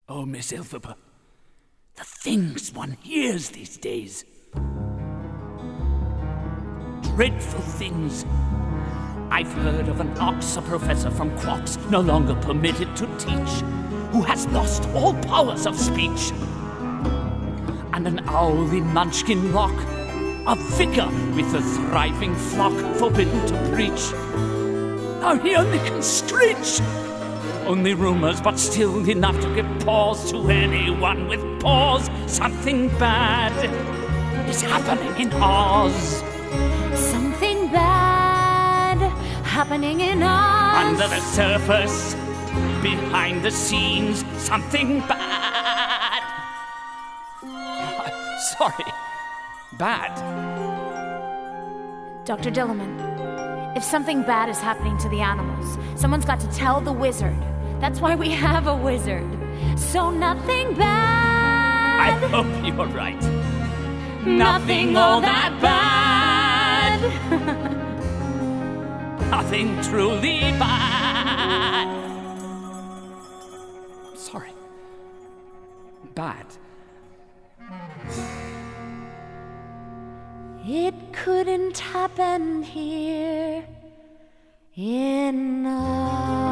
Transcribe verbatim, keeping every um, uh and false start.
Oh, Miss Elphaba, the things one hears these days. Dreadful things. I've heard of an Oxa professor from Quarks no longer permitted to teach, who has lost all powers of speech. And an owl in Munchkin Rock, a vicar with a thriving flock forbidden to preach. Now he only can screech. Only rumors, but still enough to give pause to anyone with pause. Something bad is happening in Oz. Something bad happening in Oz. Under the surface, behind the scenes, something bad. Sorry, bad. Doctor Dillerman, if something bad is happening to the animals, someone's got to tell the wizard. That's why we have a wizard. So nothing bad. I hope you're right. Nothing all that bad. Nothing truly bad. Sorry. Bad. It couldn't happen here in Oz.